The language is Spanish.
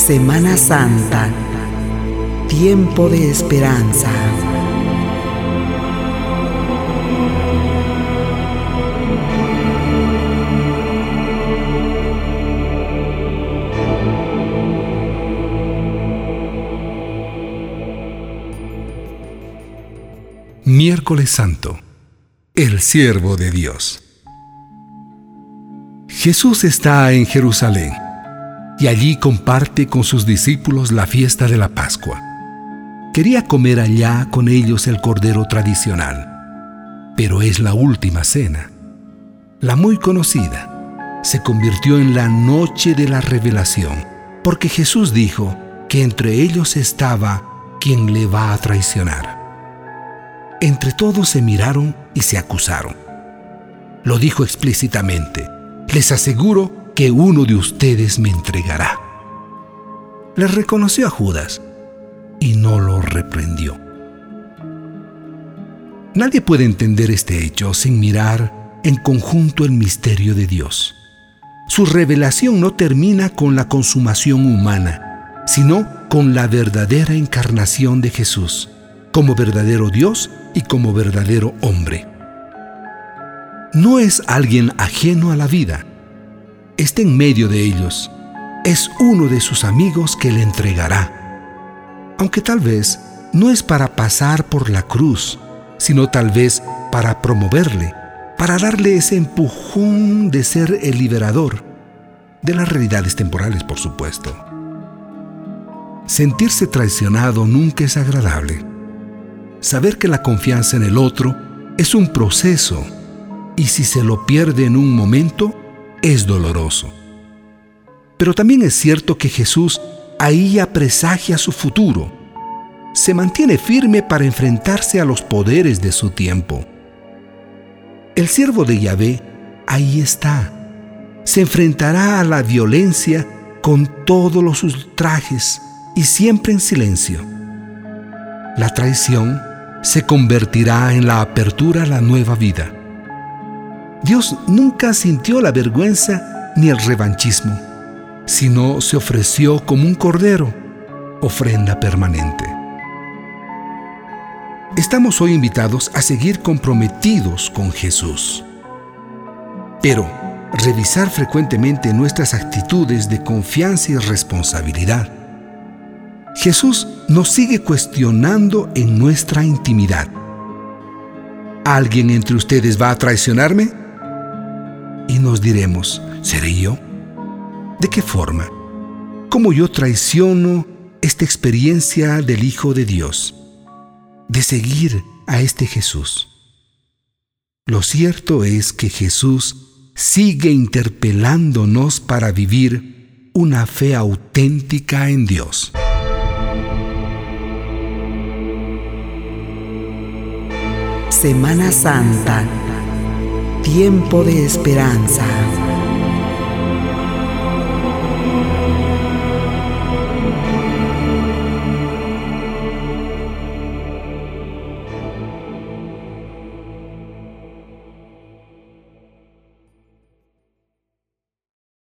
Semana Santa, tiempo de esperanza. Miércoles Santo, el siervo de Dios. Jesús está en Jerusalén y allí comparte con sus discípulos la fiesta de la Pascua. Quería comer allá con ellos el cordero tradicional, pero es la última cena. La muy conocida se convirtió en la noche de la revelación, porque Jesús dijo que entre ellos estaba quien le va a traicionar. Entre todos se miraron y se acusaron. Lo dijo explícitamente: les aseguro que uno de ustedes me entregará. Les reconoció a Judas y no lo reprendió. Nadie puede entender este hecho sin mirar en conjunto el misterio de Dios. Su revelación no termina con la consumación humana, sino con la verdadera encarnación de Jesús, como verdadero Dios y como verdadero hombre. No es alguien ajeno a la vida. Está en medio de ellos. Es uno de sus amigos que le entregará. Aunque tal vez no es para pasar por la cruz, sino tal vez para promoverle, para darle ese empujón de ser el liberador de las realidades temporales, por supuesto. Sentirse traicionado nunca es agradable. Saber que la confianza en el otro es un proceso y si se lo pierde en un momento, es doloroso. Pero también es cierto que Jesús ahí ya presagia su futuro. Se mantiene firme para enfrentarse a los poderes de su tiempo. El siervo de Yahvé ahí está. Se enfrentará a la violencia con todos los ultrajes y siempre en silencio. La traición se convertirá en la apertura a la nueva vida. Dios nunca sintió la vergüenza ni el revanchismo, sino se ofreció como un cordero, ofrenda permanente. Estamos hoy invitados a seguir comprometidos con Jesús, pero revisar frecuentemente nuestras actitudes de confianza y responsabilidad. Jesús nos sigue cuestionando en nuestra intimidad. ¿Alguien entre ustedes va a traicionarme? Y nos diremos: ¿seré yo? ¿De qué forma? ¿Cómo yo traiciono esta experiencia del Hijo de Dios, de seguir a este Jesús? Lo cierto es que Jesús sigue interpelándonos para vivir una fe auténtica en Dios. Semana Santa, tiempo de esperanza.